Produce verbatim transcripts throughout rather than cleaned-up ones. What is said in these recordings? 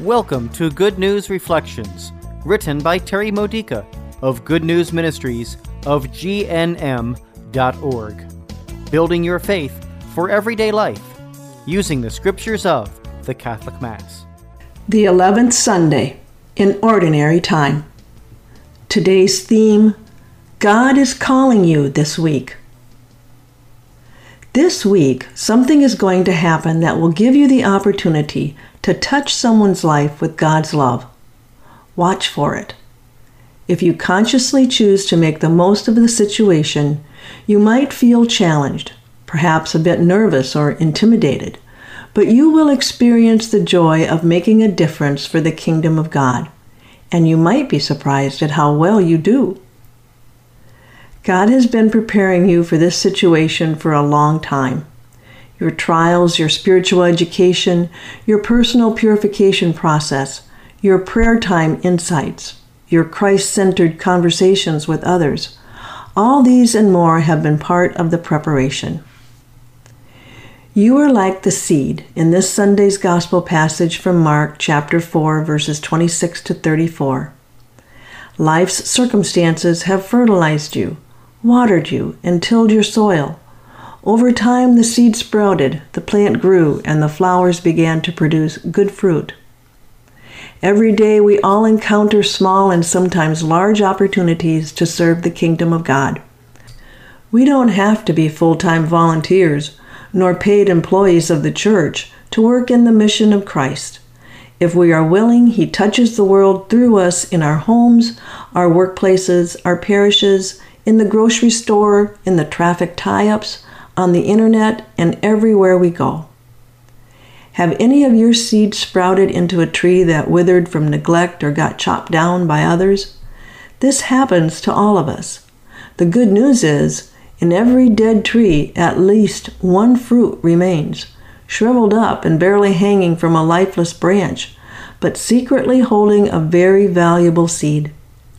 Welcome to Good News Reflections, written by Terry Modica of Good News Ministries of G N M dot org. Building your faith for everyday life, using the scriptures of the Catholic Mass. The eleventh Sunday, in Ordinary Time. Today's theme, God is calling you this week. This week, something is going to happen that will give you the opportunity to touch someone's life with God's love. Watch for it. If you consciously choose to make the most of the situation, you might feel challenged, perhaps a bit nervous or intimidated, but you will experience the joy of making a difference for the kingdom of God, and you might be surprised at how well you do. God has been preparing you for this situation for a long time. Your trials, your spiritual education, your personal purification process, your prayer time insights, your Christ-centered conversations with others, all these and more have been part of the preparation. You are like the seed in this Sunday's Gospel passage from Mark chapter four, verses twenty-six to thirty-four. Life's circumstances have fertilized you, watered you, and tilled your soil. Over time, the seed sprouted, the plant grew, and the flowers began to produce good fruit. Every day, we all encounter small and sometimes large opportunities to serve the kingdom of God. We don't have to be full-time volunteers, nor paid employees of the church to work in the mission of Christ. If we are willing, He touches the world through us in our homes, our workplaces, our parishes, in the grocery store, in the traffic tie-ups, on the internet, and everywhere we go. Have any of your seeds sprouted into a tree that withered from neglect or got chopped down by others? This happens to all of us. The good news is, in every dead tree, at least one fruit remains, shriveled up and barely hanging from a lifeless branch, but secretly holding a very valuable seed.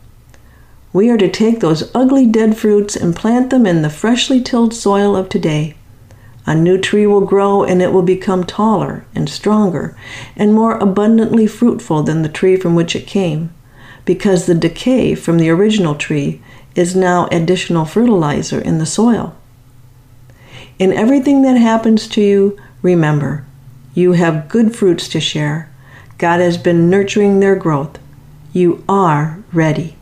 We are to take those ugly dead fruits and plant them in the freshly tilled soil of today. A new tree will grow, and it will become taller and stronger and more abundantly fruitful than the tree from which it came, because the decay from the original tree is now additional fertilizer in the soil. In everything that happens to you, remember, you have good fruits to share. God has been nurturing their growth. You are ready.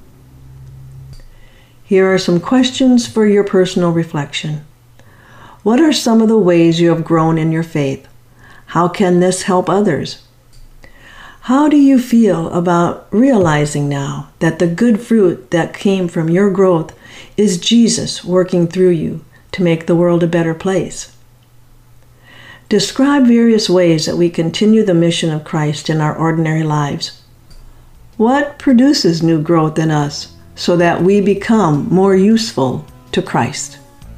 Here are some questions for your personal reflection. What are some of the ways you have grown in your faith? How can this help others? How do you feel about realizing now that the good fruit that came from your growth is Jesus working through you to make the world a better place? Describe various ways that we continue the mission of Christ in our ordinary lives. What produces new growth in us so that we become more useful to Christ?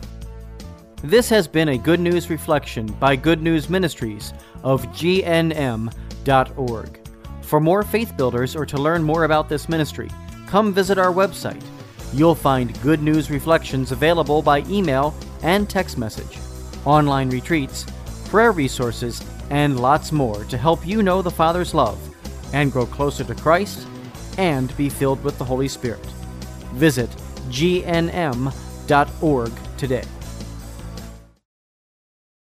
This has been a Good News Reflection by Good News Ministries of G N M dot org. For more faith builders or to learn more about this ministry, come visit our website. You'll find Good News Reflections available by email and text message, online retreats, prayer resources, and lots more to help you know the Father's love and grow closer to Christ and be filled with the Holy Spirit. Visit G N M dot org today.